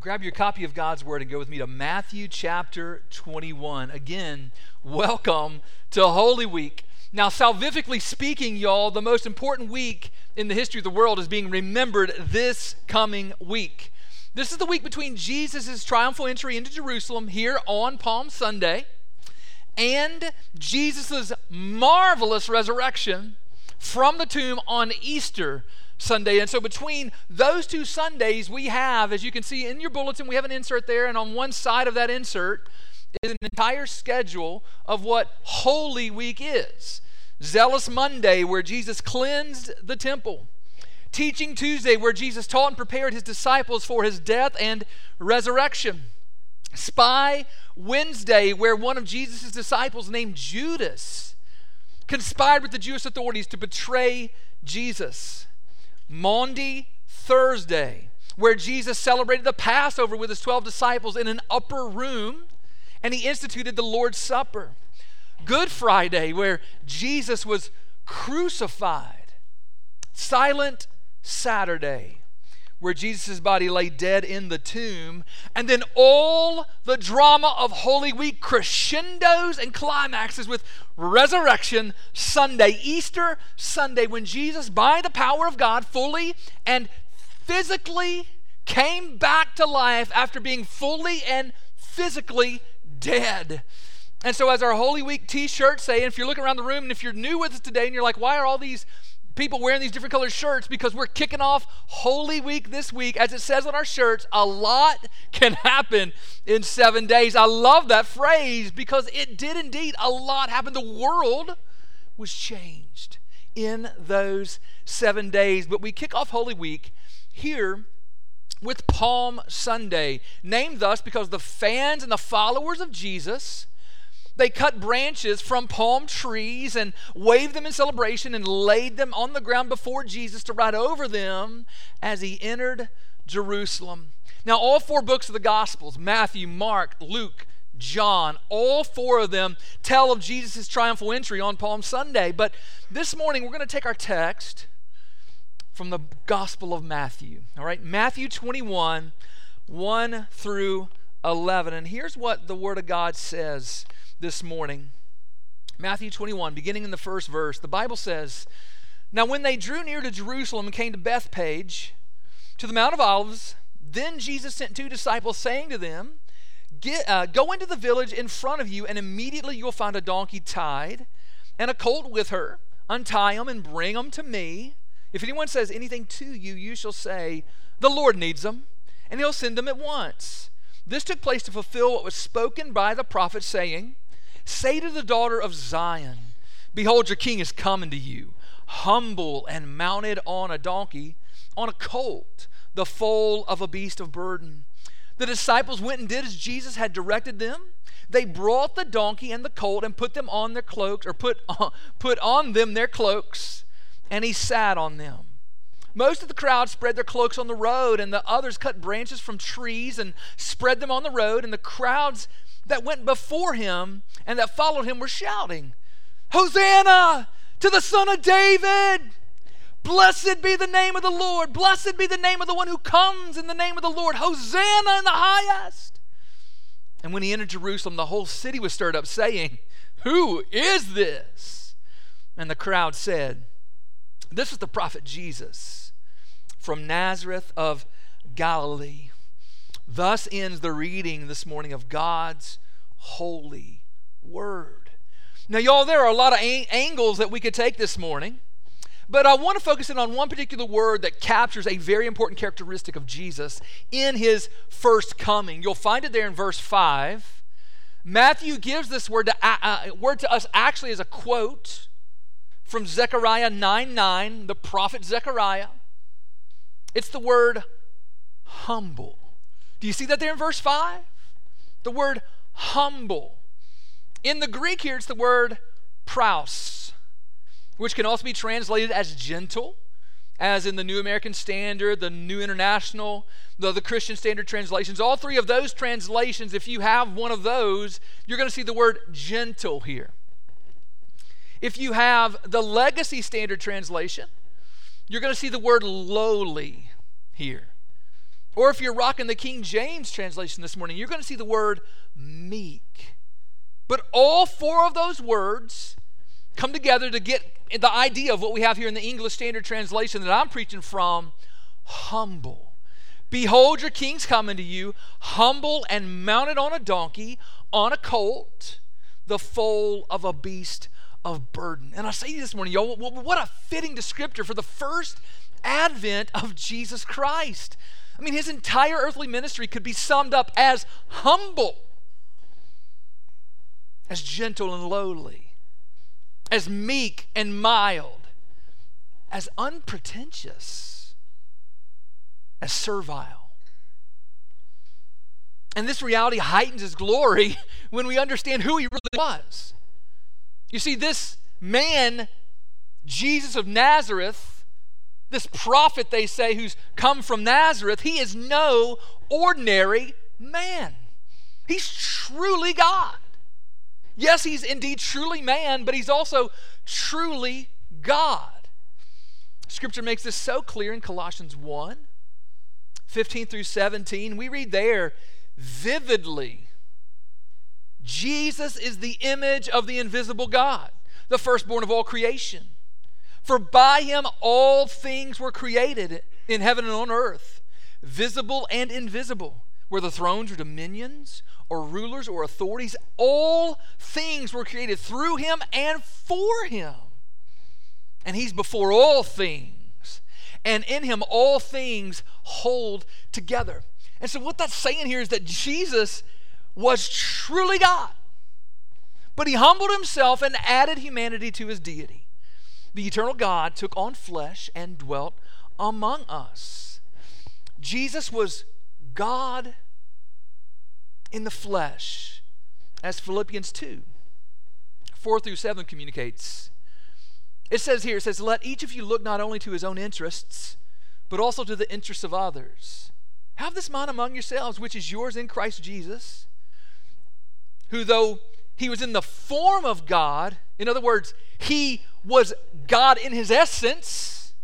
Grab your copy of God's Word and go with me to Matthew chapter 21. Again, welcome to Holy Week. Now, salvifically speaking, y'all, the most important week in the history of the world is being remembered this coming week. This is the week between Jesus' triumphal entry into Jerusalem here on Palm Sunday and Jesus' marvelous resurrection from the tomb on Easter Sunday. And so between those two Sundays, we have, as you can see in your bulletin, we have an insert there, and on one side of that insert is an entire schedule of what Holy Week is. Zealous Monday, where Jesus cleansed the temple. Teaching Tuesday, where Jesus taught and prepared his disciples for his death and resurrection. Spy Wednesday, where one of Jesus' disciples named Judas conspired with the Jewish authorities to betray Jesus. Maundy Thursday, where Jesus celebrated the Passover with his 12 disciples in an upper room, and he instituted the Lord's Supper. Good Friday, where Jesus was crucified. Silent Saturday, where Jesus' body lay dead in the tomb. And then all the drama of Holy Week crescendos and climaxes with Resurrection Sunday, Easter Sunday, when Jesus, by the power of God, fully and physically came back to life after being fully and physically dead. And so as our Holy Week t-shirts say, and if you're looking around the room and if you're new with us today and you're like, why are all these people wearing these different colored shirts? Because we're kicking off Holy Week this week. As it says on our shirts, a lot can happen in 7 days. I love that phrase because it did indeed a lot happen. The world was changed in those 7 days. But we kick off Holy Week here with Palm Sunday, named thus because the fans and the followers of Jesus, they cut branches from palm trees and waved them in celebration and laid them on the ground before Jesus to ride over them as he entered Jerusalem. Now, all four books of the Gospels, Matthew, Mark, Luke, John, all four of them tell of Jesus' triumphal entry on Palm Sunday. But this morning, we're going to take our text from the Gospel of Matthew. All right, Matthew 21, 1 through 11. And here's what the Word of God says this morning. Matthew 21, beginning in the first verse, the Bible says, "Now when they drew near to Jerusalem and came to Bethphage, to the Mount of Olives, then Jesus sent two disciples, saying to them, Go into the village in front of you, and immediately you'll find a donkey tied, and a colt with her. Untie them and bring them to me. If anyone says anything to you, you shall say, the Lord needs them, and he'll send them at once. This took place to fulfill what was spoken by the prophet, saying, Say to the daughter of Zion, Behold, your king is coming to you, humble and mounted on a donkey, on a colt, the foal of a beast of burden. The disciples went and did as Jesus had directed them. They brought the donkey and the colt and put them on their cloaks, or put on them their cloaks, and he sat on them. Most of the crowd spread their cloaks on the road, and the others cut branches from trees and spread them on the road, and the crowds that went before him and that followed him were shouting, Hosanna to the Son of David! Blessed be the name of the Lord! Blessed be the name of the one who comes in the name of the Lord! Hosanna in the highest! And when he entered Jerusalem, the whole city was stirred up, saying, Who is this? And the crowd said, This is the prophet Jesus from Nazareth of Galilee. Thus ends the reading this morning of God's holy word. Now, y'all, there are a lot of angles that we could take this morning, but I want to focus in on one particular word that captures a very important characteristic of Jesus in his first coming. You'll find it there in verse 5. Matthew gives this word to us actually as a quote from Zechariah 9:9, the prophet Zechariah. It's the word humble. Do you see that there in verse 5? The word humble. In the Greek here, it's the word praus, which can also be translated as gentle, as in the New American Standard, the New International, the Christian Standard translations. All three of those translations, if you have one of those, you're going to see the word gentle here. If you have the Legacy Standard translation, you're going to see the word lowly here. Or if you're rocking the King James translation this morning, you're going to see the word meek. But all four of those words come together to get the idea of what we have here in the English Standard Translation that I'm preaching from: humble. Behold, your king's coming to you, humble and mounted on a donkey, on a colt, the foal of a beast of burden. And I say to you this morning, y'all, what a fitting descriptor for the first advent of Jesus Christ. I mean, his entire earthly ministry could be summed up as humble, as gentle and lowly, as meek and mild, as unpretentious, as servile. And this reality heightens his glory when we understand who he really was. You see, this man, Jesus of Nazareth, this prophet, they say, who's come from Nazareth, he is no ordinary man. He's truly God. Yes, he's indeed truly man, but he's also truly God. Scripture makes this so clear in Colossians 1, 15 through 17. We read there vividly, Jesus is the image of the invisible God, the firstborn of all creation. For by him all things were created in heaven and on earth, visible and invisible, whether thrones or dominions or rulers or authorities. All things were created through him and for him. And he's before all things. And in him all things hold together. And so what that's saying here is that Jesus was truly God. But he humbled himself and added humanity to his deity. The eternal God took on flesh and dwelt among us. Jesus was God in the flesh, as Philippians 2, 4 through 7 communicates. It says here, let each of you look not only to his own interests, but also to the interests of others. Have this mind among yourselves, which is yours in Christ Jesus, who though he was in the form of God, in other words, he was God in his essence,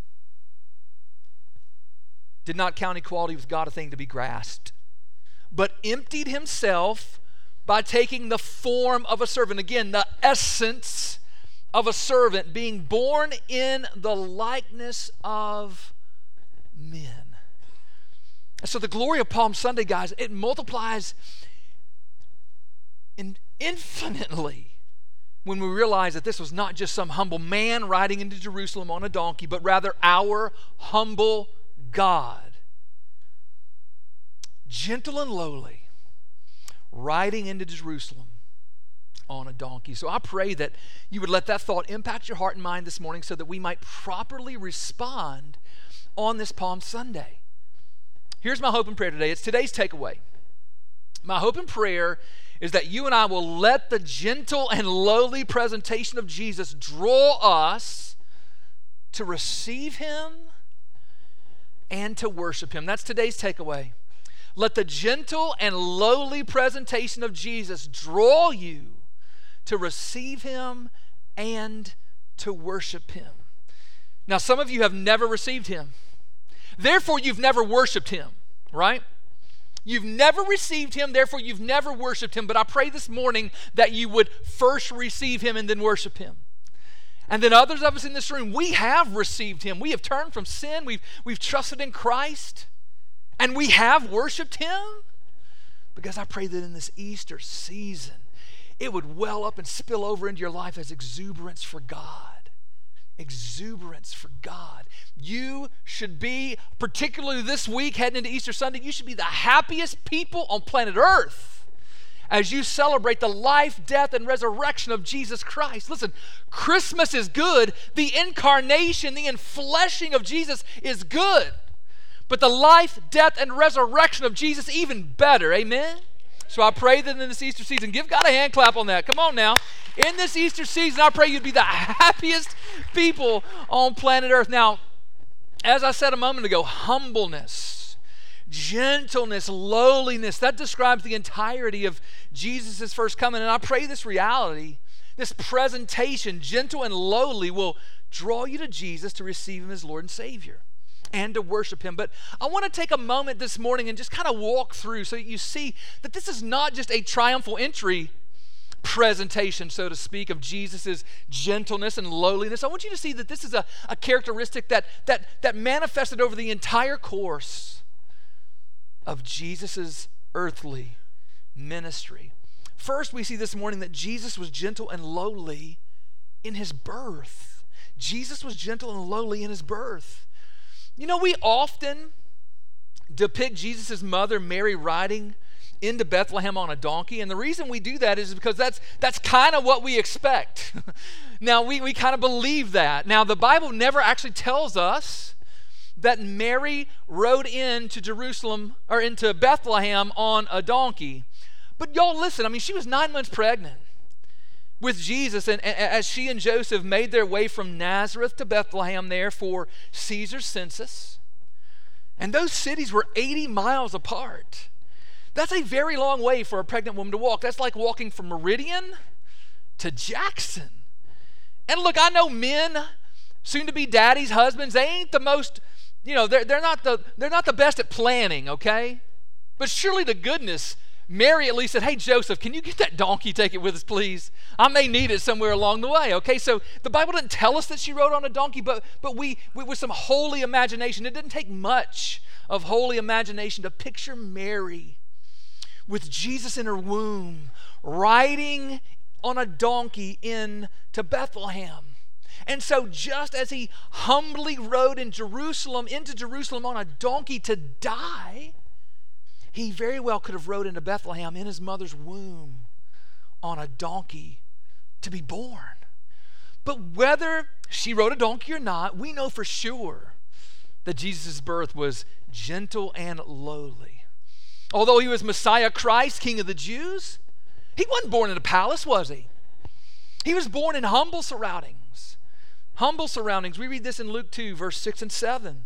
did not count equality with God a thing to be grasped, but emptied himself by taking the form of a servant. Again, the essence of a servant, being born in the likeness of men. And so the glory of Palm Sunday, guys, it multiplies infinitely when we realize that this was not just some humble man riding into Jerusalem on a donkey, but rather our humble God, gentle and lowly, riding into Jerusalem on a donkey. So I pray that you would let that thought impact your heart and mind this morning so that we might properly respond on this Palm Sunday. Here's my hope and prayer today. It's today's takeaway. My hope and prayer is that you and I will let the gentle and lowly presentation of Jesus draw us to receive him and to worship him. That's today's takeaway. Let the gentle and lowly presentation of Jesus draw you to receive him and to worship him. Now, some of you have never received him. Therefore, you've never worshiped him, right? You've never received him, therefore you've never worshiped him. But I pray this morning that you would first receive him and then worship him. And then others of us in this room, we have received him. We have turned from sin. We've trusted in Christ. And we have worshiped him. Because I pray that in this Easter season, it would well up and spill over into your life as exuberance for God. Exuberance for God. You should be, particularly this week heading into Easter Sunday, you should be the happiest people on planet Earth as you celebrate the life, death, and resurrection of Jesus Christ. Listen, Christmas is good. The incarnation, the enfleshing of Jesus is good. But the life, death, and resurrection of Jesus, even better. Amen? So I pray that in this Easter season, give God a hand clap on that. Come on now. In this Easter season, I pray you'd be the happiest people on planet Earth. Now, as I said a moment ago, humbleness, gentleness, lowliness, that describes the entirety of Jesus' first coming. And I pray this reality, this presentation, gentle and lowly, will draw you to Jesus to receive him as Lord and Savior. and to worship him. But I want to take a moment this morning and just kind of walk through so that you see that this is not just a triumphal entry presentation, so to speak, of Jesus' gentleness and lowliness. I want you to see that this is a characteristic that manifested over the entire course of Jesus' earthly ministry. First, we see this morning that Jesus was gentle and lowly in his birth. Jesus was gentle and lowly in his birth. You know, we often depict Jesus' mother, Mary, riding into Bethlehem on a donkey, and the reason we do that is because that's kind of what we expect. Now, we kind of believe that. Now, the Bible never actually tells us that Mary rode into Jerusalem, or into Bethlehem on a donkey. But y'all listen, I mean, she was 9 months pregnant with Jesus, and as she and Joseph made their way from Nazareth to Bethlehem there for Caesar's census, and those cities were 80 miles apart. That's a very long way for a pregnant woman to walk. That's like walking from Meridian to Jackson. And look, I know men, soon to be daddies, husbands, they ain't the most, you know, they're not the best at planning, okay? But surely to goodness, Mary at least said, hey, Joseph, can you get that donkey, take it with us, please? I may need it somewhere along the way, okay? So the Bible doesn't tell us that she rode on a donkey, but we with some holy imagination, it didn't take much of holy imagination to picture Mary with Jesus in her womb, riding on a donkey into Bethlehem. And so just as he humbly rode into Jerusalem on a donkey to die, he very well could have rode into Bethlehem in his mother's womb on a donkey to be born. But whether she rode a donkey or not, we know for sure that Jesus' birth was gentle and lowly. Although he was Messiah Christ, King of the Jews, he wasn't born in a palace, was he? He was born in humble surroundings. Humble surroundings. We read this in Luke 2, verse 6 and 7.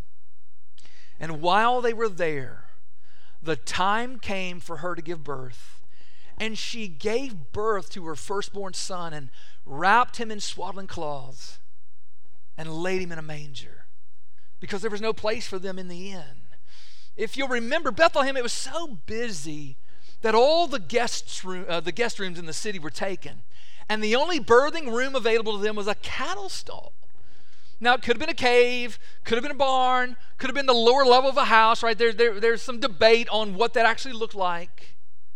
And while they were there, the time came for her to give birth, and she gave birth to her firstborn son and wrapped him in swaddling cloths and laid him in a manger because there was no place for them in the inn. If you'll remember, Bethlehem, it was so busy that all the guest rooms in the city were taken, and the only birthing room available to them was a cattle stall. Now, it could have been a cave, could have been a barn, could have been the lower level of a house, right? There's some debate on what that actually looked like.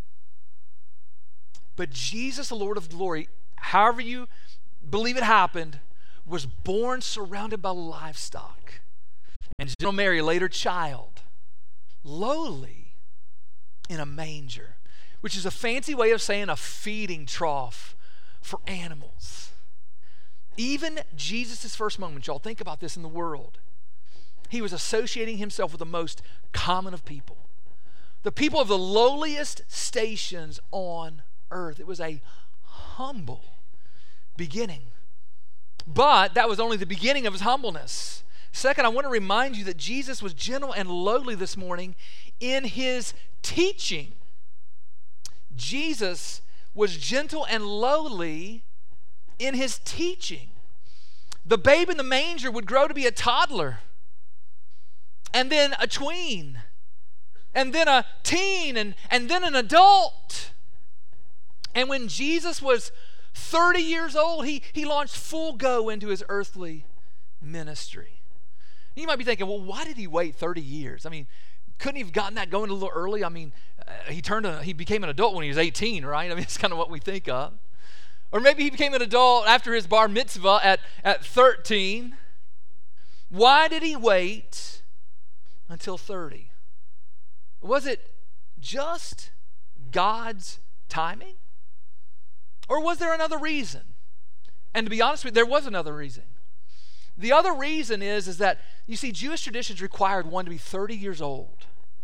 But Jesus, the Lord of glory, however you believe it happened, was born surrounded by livestock. And gentle Mary laid her child lowly in a manger, which is a fancy way of saying a feeding trough for animals. Even Jesus' first moment, y'all, think about this in the world. He was associating himself with the most common of people, the people of the lowliest stations on earth. It was a humble beginning. But that was only the beginning of his humbleness. Second, I want to remind you that Jesus was gentle and lowly this morning in his teaching. Jesus was gentle and lowly in his teaching. The babe in the manger would grow to be a toddler, and then a tween, and then a teen, and then an adult. And when Jesus was 30 years old, he launched full go into his earthly ministry. You might be thinking, well, why did he wait 30 years? I mean, couldn't he have gotten that going a little early? I mean, he became an adult when he was 18, right? I mean, it's kind of what we think of. Or maybe he became an adult after his bar mitzvah at 13. Why did he wait until 30? Was it just God's timing? Or was there another reason? And to be honest with you, there was another reason. The other reason is that, you see, Jewish traditions required one to be 30 years old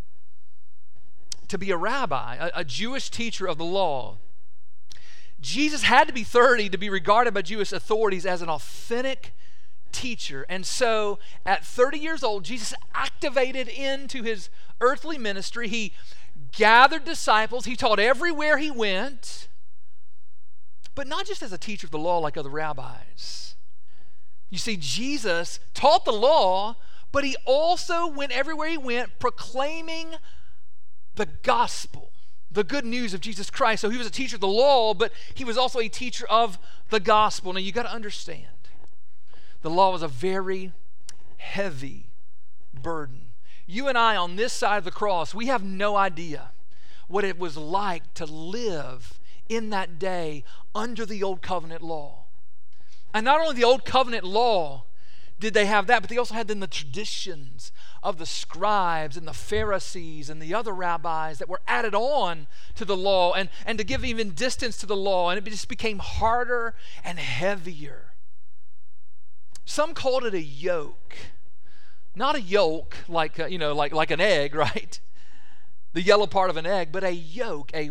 to be a rabbi, a Jewish teacher of the law. Jesus had to be 30 to be regarded by Jewish authorities as an authentic teacher. And so at 30 years old, Jesus activated into his earthly ministry. He gathered disciples. He taught everywhere he went, but not just as a teacher of the law like other rabbis. You see, Jesus taught the law, but he also went everywhere he went proclaiming the gospel, the good news of Jesus Christ. So he was a teacher of the law, but he was also a teacher of the gospel. Now you got to understand, the law was a very heavy burden. You and I on this side of the cross, we have no idea what it was like to live in that day under the old covenant law. And not only the old covenant law did they have that, but they also had then the traditions of the scribes and the Pharisees and the other rabbis that were added on to the law and to give even distance to the law, and it just became harder and heavier. Some called it a yoke. Not a yolk like like an egg, right? The yellow part of an egg, but a yoke, a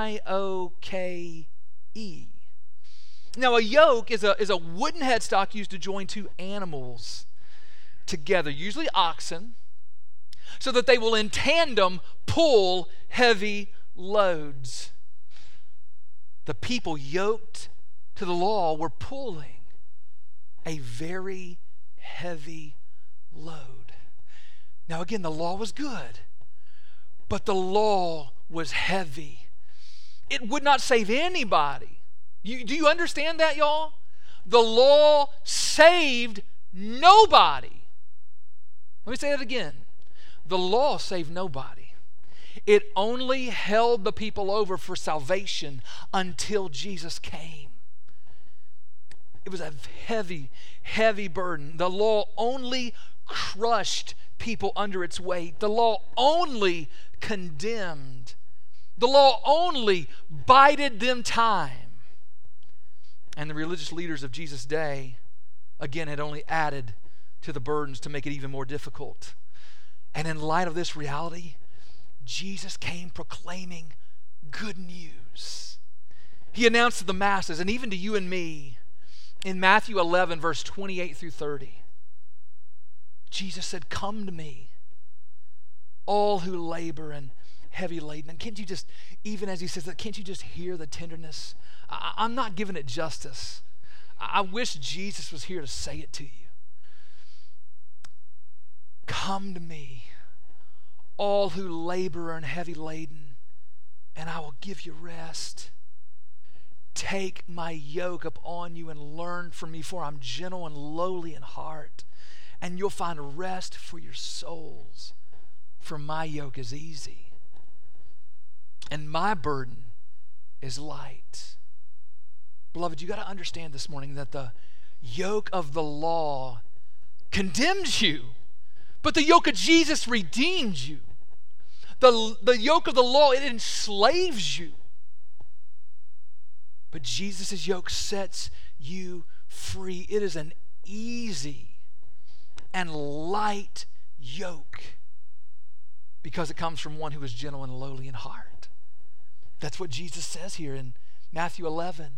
Y-O-K-E. Now, a yoke is a wooden headstock used to join two animals together, usually oxen, so that they will in tandem pull heavy loads. The people yoked to the law were pulling a very heavy load. Now, again, the law was good, but the law was heavy. It would not save anybody. Do you understand that, y'all? The law saved nobody. Let me say that again. The law saved nobody. It only held the people over for salvation until Jesus came. It was a heavy, heavy burden. The law only crushed people under its weight. The law only condemned. The law only bided them time. And the religious leaders of Jesus' day, again, had only added to the burdens to make it even more difficult. And in light of this reality, Jesus came proclaiming good news. He announced to the masses, and even to you and me, in Matthew 11, verse 28 through 30, Jesus said, "Come to me, all who labor and heavy laden." And can't you just, even as he says that, can't you just hear the tenderness? I'm not giving it justice. I wish Jesus was here to say it to you. Come to me, all who labor and heavy laden, and I will give you rest. Take my yoke upon you and learn from me, for I'm gentle and lowly in heart, and you'll find rest for your souls. For my yoke is easy, and my burden is light. Beloved, you got to understand this morning that the yoke of the law condemns you, but the yoke of Jesus redeems you. The yoke of the law, it enslaves you. But Jesus' yoke sets you free. It is an easy and light yoke because it comes from one who is gentle and lowly in heart. That's what Jesus says here in Matthew 11.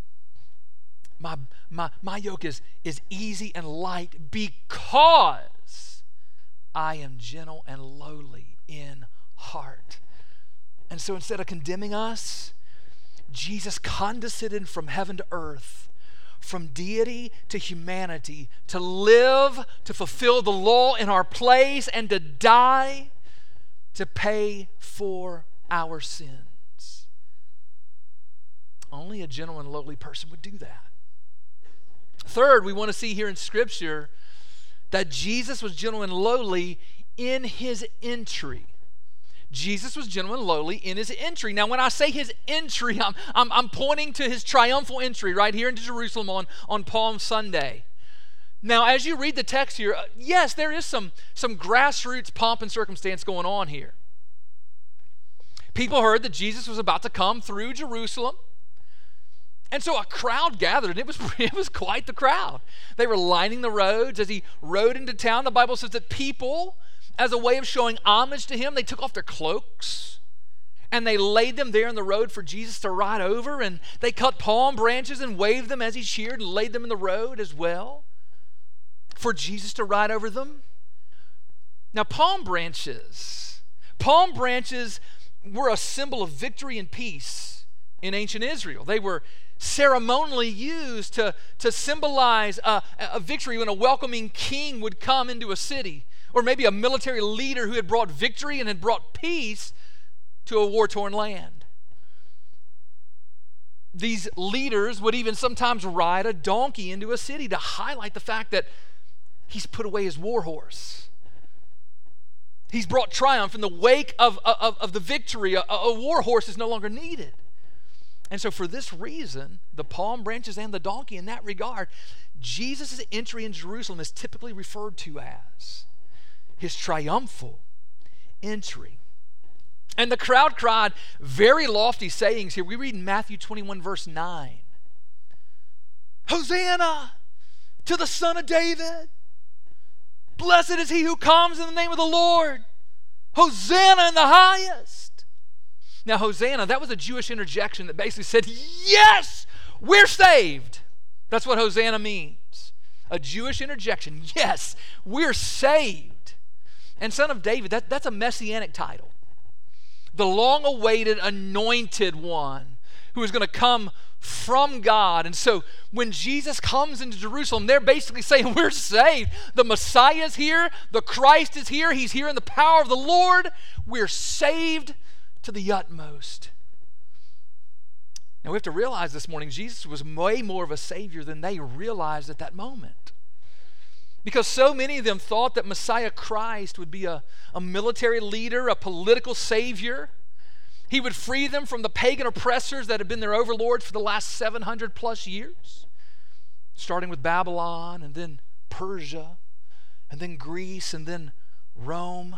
My yoke is easy and light because I am gentle and lowly in heart. And so instead of condemning us, Jesus condescended from heaven to earth, from deity to humanity, to live, to fulfill the law in our place, and to die to pay for our sins. Only a gentle and lowly person would do that. Third, we want to see here in Scripture that Jesus was gentle and lowly in his entry. Jesus was gentle and lowly in his entry. Now, when I say his entry, I'm pointing to his triumphal entry right here into Jerusalem on Palm Sunday. Now, as you read the text here, yes, there is some grassroots pomp and circumstance going on here. People heard that Jesus was about to come through Jerusalem. And so a crowd gathered, and it was quite the crowd. They were lining the roads as he rode into town. The Bible says that people, as a way of showing homage to him, they took off their cloaks and they laid them there in the road for Jesus to ride over, and they cut palm branches and waved them as he cheered and laid them in the road as well for Jesus to ride over them. Now, palm branches were a symbol of victory and peace in ancient Israel. They were ceremonially used to symbolize a victory when a welcoming king would come into a city. or maybe a military leader who had brought victory and had brought peace to a war-torn land. These leaders would even sometimes ride a donkey into a city to highlight the fact that he's put away his war horse. He's brought triumph in the wake of the victory. A war horse is no longer needed. And so for this reason, the palm branches and the donkey, in that regard, Jesus' entry in Jerusalem is typically referred to as his triumphal entry. And the crowd cried very lofty sayings here. We read in Matthew 21, verse 9. Hosanna to the Son of David. Blessed is he who comes in the name of the Lord. Hosanna in the highest. Now, Hosanna, that was a Jewish interjection that basically said, yes, we're saved. That's what Hosanna means. A Jewish interjection. Yes, we're saved. And Son of David, that's a messianic title. The long-awaited anointed one who is going to come from God. And so when Jesus comes into Jerusalem, they're basically saying we're saved. The Messiah is here. The Christ is here. He's here in the power of the Lord. We're saved to the utmost. Now we have to realize this morning Jesus was way more of a Savior than they realized at that moment. Because so many of them thought that Messiah Christ would be a military leader, a political savior. He would free them from the pagan oppressors that had been their overlords for the last 700 plus years, starting with Babylon and then Persia and then Greece and then Rome.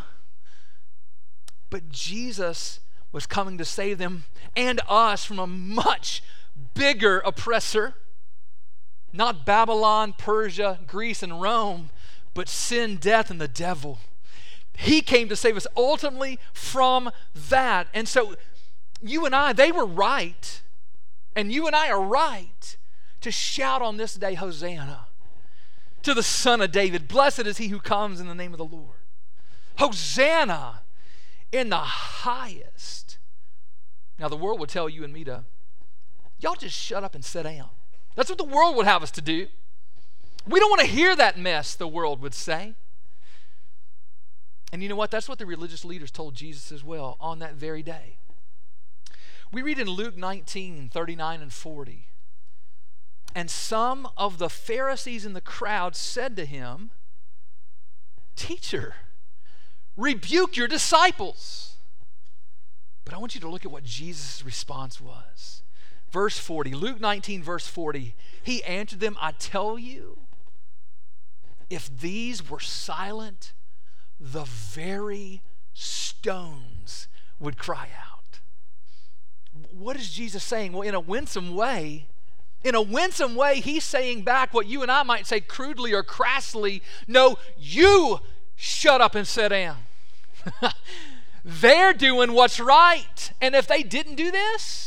But Jesus was coming to save them and us from a much bigger oppressor. Not Babylon, Persia, Greece, and Rome, but sin, death, and the devil. He came to save us ultimately from that. And so you and I, they were right, and you and I are right to shout on this day, Hosanna to the Son of David. Blessed is he who comes in the name of the Lord. Hosanna in the highest. Now the world would tell you and me to, y'all just shut up and sit down. That's what the world would have us to do. We don't want to hear that mess, the world would say. And you know what? That's what the religious leaders told Jesus as well on that very day. We read in Luke 19, 39 and 40. And some of the Pharisees in the crowd said to him, Teacher, rebuke your disciples. But I want you to look at what Jesus' response was. Verse 40, Luke 19, verse 40. He answered them, I tell you, if these were silent, the very stones would cry out. What is Jesus saying? Well, in a winsome way, he's saying back what you and I might say crudely or crassly. No, you shut up and sit down. They're doing what's right. And if they didn't do this,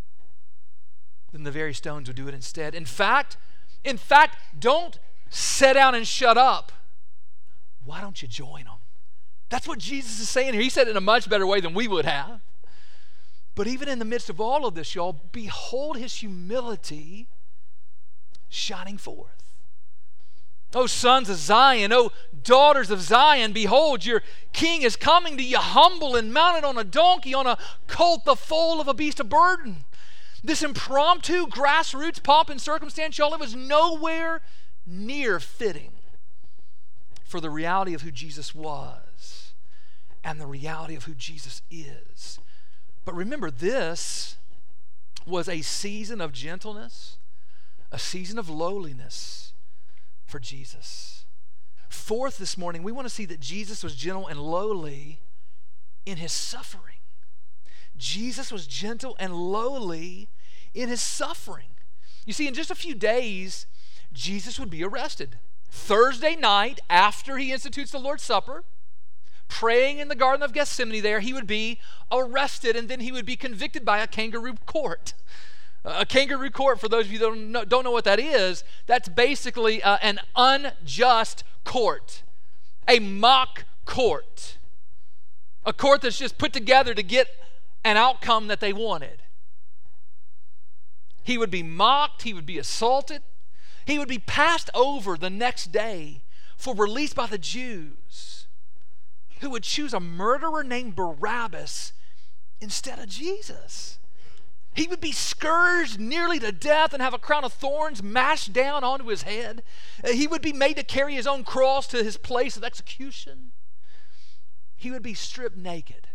then the very stones would do it instead. In fact, don't sit down and shut up. Why don't you join them? That's what Jesus is saying here. He said it in a much better way than we would have. But even in the midst of all of this, y'all, behold his humility shining forth. O sons of Zion, O daughters of Zion, behold, your king is coming to you humble and mounted on a donkey, on a colt, the foal of a beast of burden. This impromptu grassroots pomp and circumstance, y'all, it was nowhere near fitting for the reality of who Jesus was and the reality of who Jesus is. But remember, this was a season of gentleness, a season of lowliness for Jesus. Fourth, this morning, we want to see that Jesus was gentle and lowly in his suffering. Jesus was gentle and lowly in his suffering. You see, in just a few days, Jesus would be arrested. Thursday night, after he institutes the Lord's Supper, praying in the Garden of Gethsemane there, he would be arrested, and then he would be convicted by a kangaroo court. A kangaroo court, for those of you that don't know what that is, that's basically an unjust court, a mock court, a court that's just put together to get an outcome that they wanted. He would be mocked, he would be assaulted, he would be passed over the next day for release by the Jews. who would choose a murderer named Barabbas instead of Jesus. He would be scourged nearly to death and have a crown of thorns mashed down onto his head. He would be made to carry his own cross to his place of execution. He would be stripped naked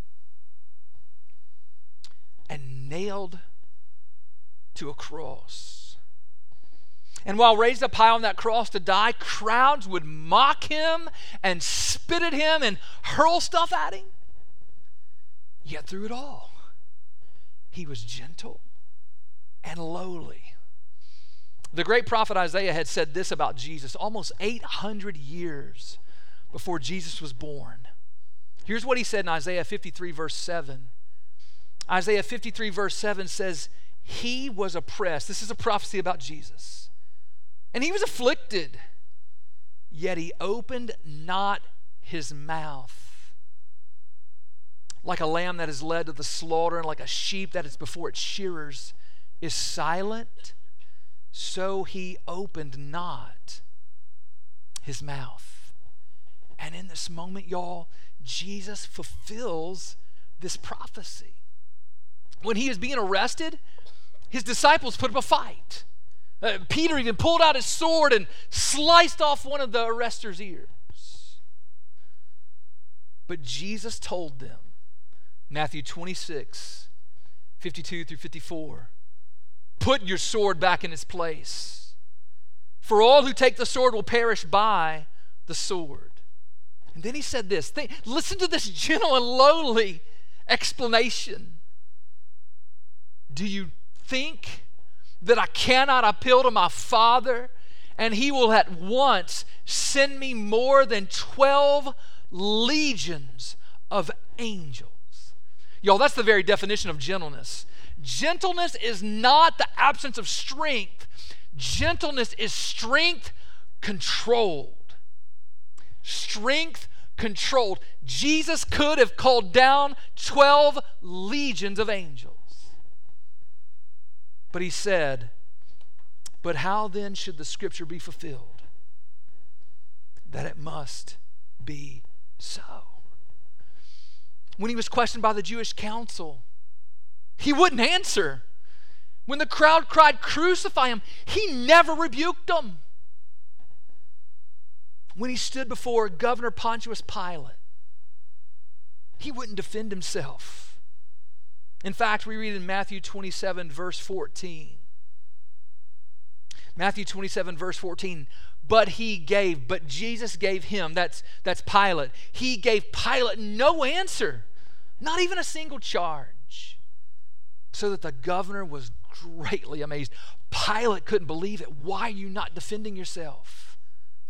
and nailed to a cross. And while raised up high on that cross to die, crowds would mock him and spit at him and hurl stuff at him. Yet through it all, he was gentle and lowly. The great prophet Isaiah had said this about Jesus almost 800 years before Jesus was born. Here's what he said in Isaiah 53 verse 7. Isaiah 53 verse 7 says, he was oppressed. This is a prophecy about Jesus. And he was afflicted, yet he opened not his mouth. Like a lamb that is led to the slaughter, and like a sheep that is before its shearers is silent, so he opened not his mouth. And in this moment, y'all, Jesus fulfills this prophecy. When he is being arrested, his disciples put up a fight. Peter even pulled out his sword and sliced off one of the arrester's ears. But Jesus told them, Matthew 26, 52 through 54, put your sword back in its place. For all who take the sword will perish by the sword. And then he said this. Listen to this gentle and lowly explanation. Do you think that I cannot appeal to my Father, and he will at once send me more than 12 legions of angels? Y'all, that's the very definition of gentleness. Gentleness is not the absence of strength. Gentleness is strength controlled. Strength controlled. Jesus could have called down 12 legions of angels. But he said, but how then should the scripture be fulfilled? That it must be so. When he was questioned by the Jewish council, he wouldn't answer. When the crowd cried, crucify him, he never rebuked them. When he stood before Governor Pontius Pilate, he wouldn't defend himself. In fact, we read in Matthew 27, verse 14. Matthew 27, verse 14. But Jesus gave him, that's Pilate, he gave Pilate no answer, not even a single charge, so that the governor was greatly amazed. Pilate couldn't believe it. Why are you not defending yourself?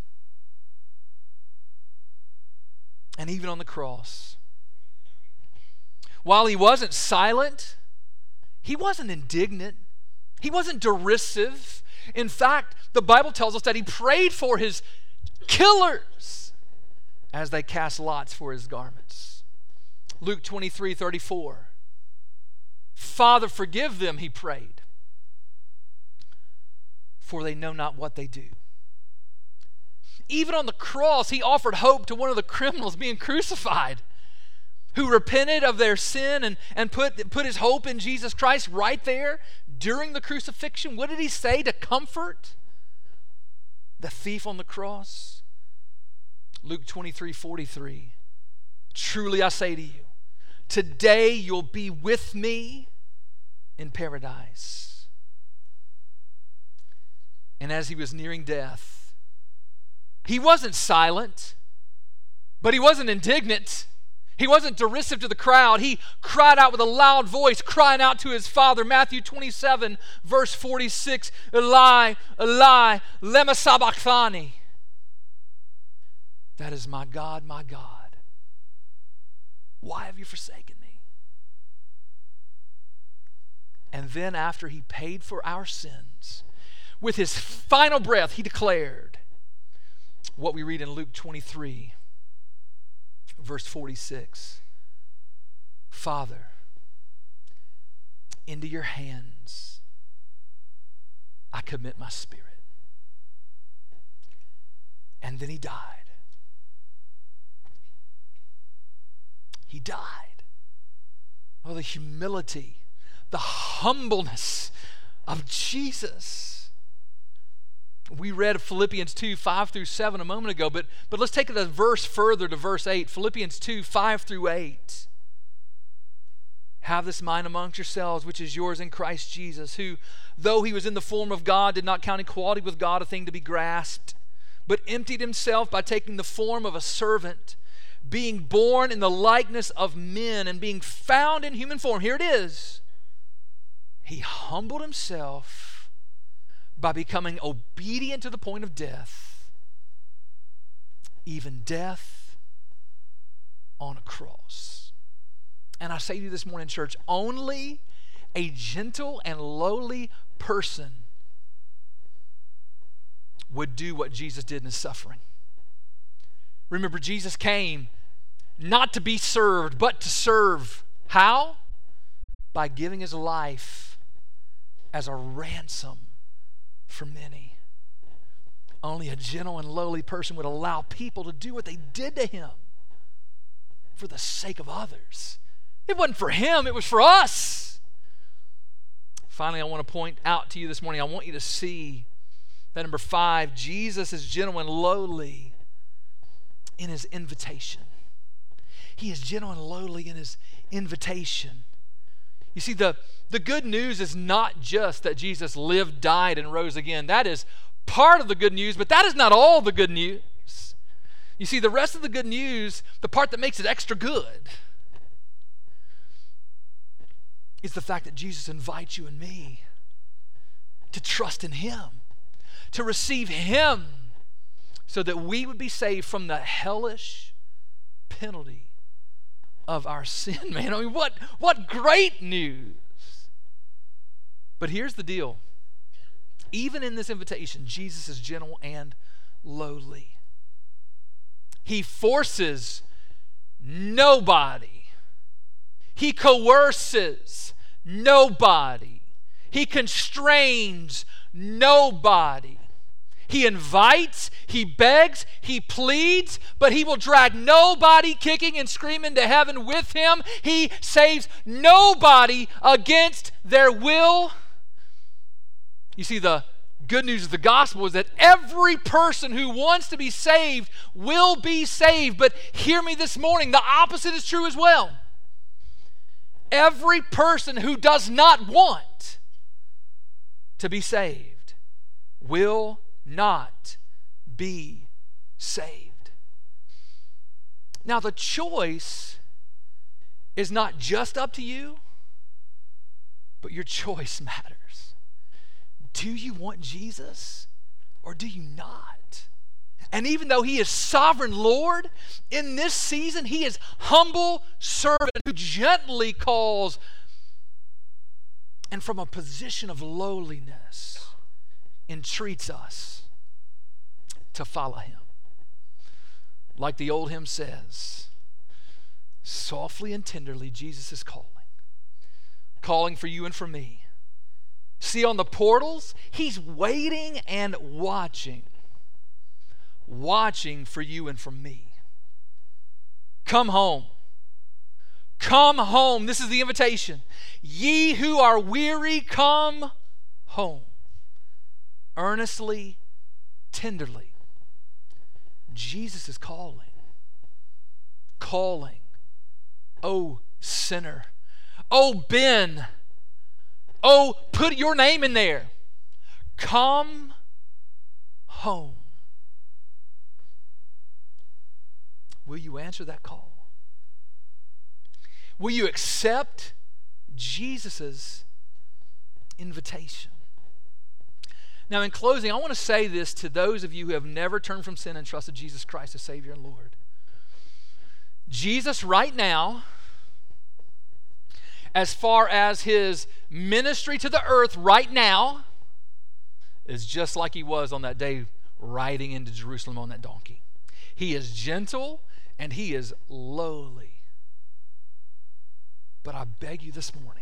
And even on the cross, while he wasn't silent, he wasn't indignant, he wasn't derisive. In fact, the Bible tells us that he prayed for his killers as they cast lots for his garments. Luke 23:34. Father, forgive them, he prayed, for they know not what they do. Even on the cross, he offered hope to one of the criminals being crucified, who repented of their sin and put his hope in Jesus Christ right there during the crucifixion. What did he say to comfort the thief on the cross? Luke 23:43. Truly I say to you, today you'll be with me in paradise. And as he was nearing death, he wasn't silent, but he wasn't indignant. He wasn't derisive to the crowd. He cried out with a loud voice, crying out to his Father. Matthew 27, verse 46, Eli, Eli, lema sabachthani. That is, my God, why have you forsaken me? And then after he paid for our sins, with his final breath, he declared what we read in Luke 23, verse 46. Father, into your hands I commit my spirit. And then he died. He died. Oh, the humility, the humbleness of Jesus. We read Philippians 2, 5 through 7 a moment ago, but let's take it a verse further to verse 8. Philippians 2, 5 through 8. Have this mind amongst yourselves, which is yours in Christ Jesus, who, though he was in the form of God, did not count equality with God a thing to be grasped, but emptied himself by taking the form of a servant, being born in the likeness of men, and being found in human form. Here it is. He humbled himself by becoming obedient to the point of death, even death on a cross. And I say to you this morning, church, only a gentle and lowly person would do what Jesus did in his suffering. Remember, Jesus came not to be served, but to serve. How? By giving his life as a ransom for many. Only a gentle and lowly person would allow people to do what they did to him for the sake of others. It wasn't for him, it was for us. Finally, I want to point out to you this morning, I want you to see that number 5, Jesus is gentle and lowly in his invitation. He is gentle and lowly in his invitation. You see, the good news is not just that Jesus lived, died, and rose again. That is part of the good news, but that is not all the good news. You see, the rest of the good news, the part that makes it extra good, is the fact that Jesus invites you and me to trust in him, to receive him, so that we would be saved from the hellish penalty of our sin. Man, I mean, what great news. But here's the deal. Even in this invitation, Jesus is gentle and lowly. He forces nobody. He coerces nobody. He constrains nobody. He invites, he begs, he pleads, but he will drag nobody kicking and screaming to heaven with him. He saves nobody against their will. You see, the good news of the gospel is that every person who wants to be saved will be saved. But hear me this morning, the opposite is true as well. Every person who does not want to be saved will not be saved. Now, the choice is not just up to you, but your choice matters. Do you want Jesus or do you not? And even though he is sovereign Lord, in this season he is humble servant who gently calls and from a position of lowliness entreats us to follow him. Like the old hymn says, softly and tenderly Jesus is calling for you and for me. See, on the portals, he's waiting and watching for you and for me. Come home. Come home. This is the invitation. Ye who are weary, come home. Earnestly, tenderly. Jesus is calling. Oh, sinner. Oh, Ben. Oh, put your name in there. Come home. Will you answer that call? Will you accept Jesus' invitation? Now, in closing, I want to say this to those of you who have never turned from sin and trusted Jesus Christ as Savior and Lord. Jesus right now, as far as his ministry to the earth right now, is just like he was on that day riding into Jerusalem on that donkey. He is gentle and he is lowly. But I beg you this morning,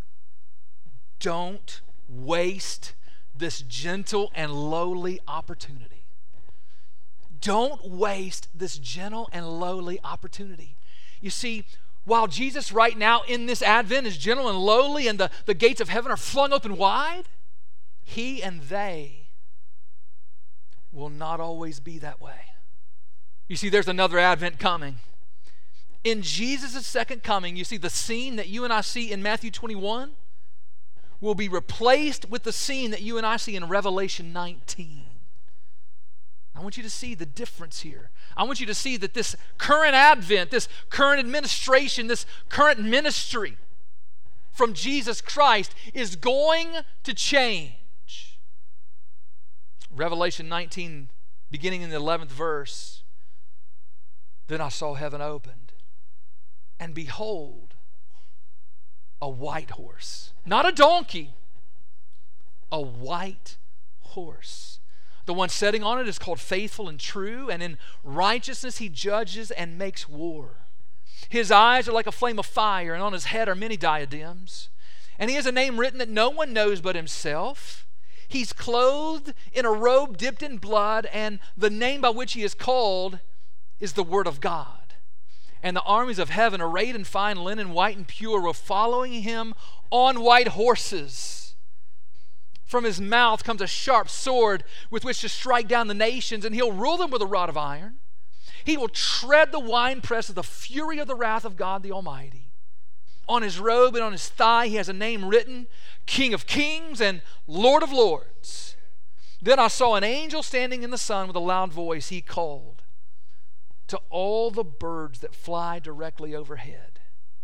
don't waste this gentle and lowly opportunity. Don't waste this gentle and lowly opportunity. You see, while Jesus right now in this Advent is gentle and lowly and the gates of heaven are flung open wide, he and they will not always be that way. You see, there's another Advent coming. In Jesus' second coming, you see, the scene that you and I see in Matthew 21 will be replaced with the scene that you and I see in Revelation 19. I want you to see the difference here. I want you to see that this current Advent, this current administration, this current ministry from Jesus Christ is going to change. Revelation 19, beginning in the 11th verse, then I saw heaven opened, and behold, a white horse. Not a donkey, a white horse. The one sitting on it is called Faithful and True, and in righteousness he judges and makes war. His eyes are like a flame of fire, and on his head are many diadems. And he has a name written that no one knows but himself. He's clothed in a robe dipped in blood, and the name by which he is called is the Word of God. And the armies of heaven, arrayed in fine linen, white and pure, were following him on white horses. From his mouth comes a sharp sword with which to strike down the nations, and he'll rule them with a rod of iron. He will tread the winepress of the fury of the wrath of God the Almighty. On his robe and on his thigh he has a name written, King of Kings and Lord of Lords. Then I saw an angel standing in the sun with a loud voice. He called to all the birds that fly directly overhead,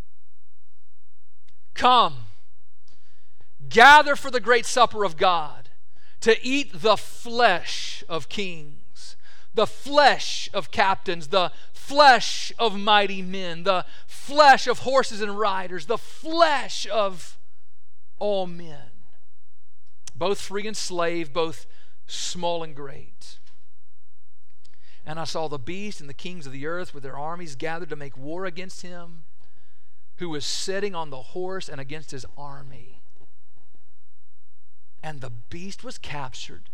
come, gather for the great supper of God, to eat the flesh of kings, the flesh of captains, the flesh of mighty men, the flesh of horses and riders, the flesh of all men, both free and slave, both small and great. And I saw the beast and the kings of the earth with their armies gathered to make war against him who was sitting on the horse and against his army. And the beast was captured,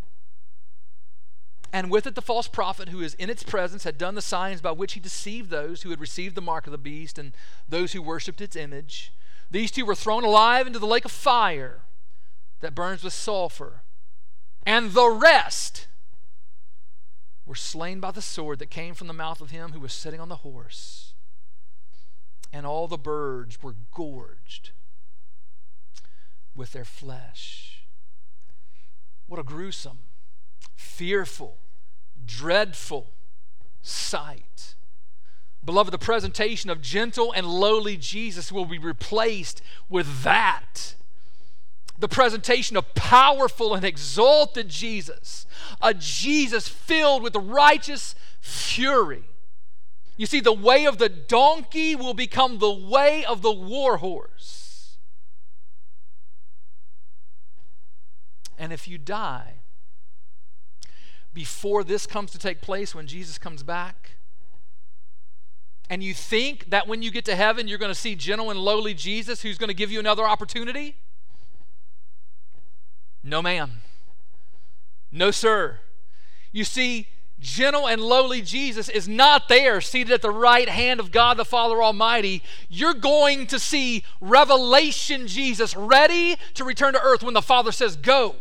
and with it the false prophet who is in its presence had done the signs by which he deceived those who had received the mark of the beast and those who worshipped its image. These two were thrown alive into the lake of fire that burns with sulfur, and the rest were slain by the sword that came from the mouth of him who was sitting on the horse. And all the birds were gorged with their flesh. What a gruesome, fearful, dreadful sight. Beloved, the presentation of gentle and lowly Jesus will be replaced with that. The presentation of powerful and exalted Jesus, a Jesus filled with righteous fury. You see, the way of the donkey will become the way of the war horse. And if you die before this comes to take place, when Jesus comes back, and you think that when you get to heaven you're going to see gentle and lowly Jesus who's going to give you another opportunity, no ma'am. No sir. You see, gentle and lowly Jesus is not there seated at the right hand of God the Father Almighty. You're going to see Revelation Jesus ready to return to earth when the Father says go.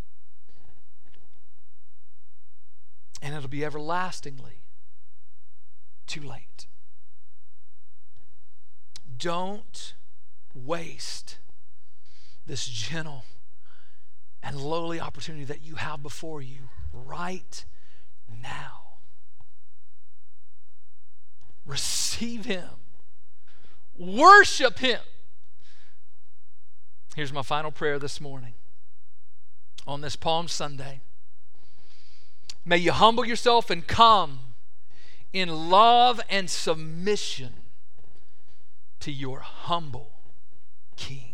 And it'll be everlastingly too late. Don't waste this gentle and lowly opportunity that you have before you right now. Receive him. Worship him. Here's my final prayer this morning on this Palm Sunday. May you humble yourself and come in love and submission to your humble King.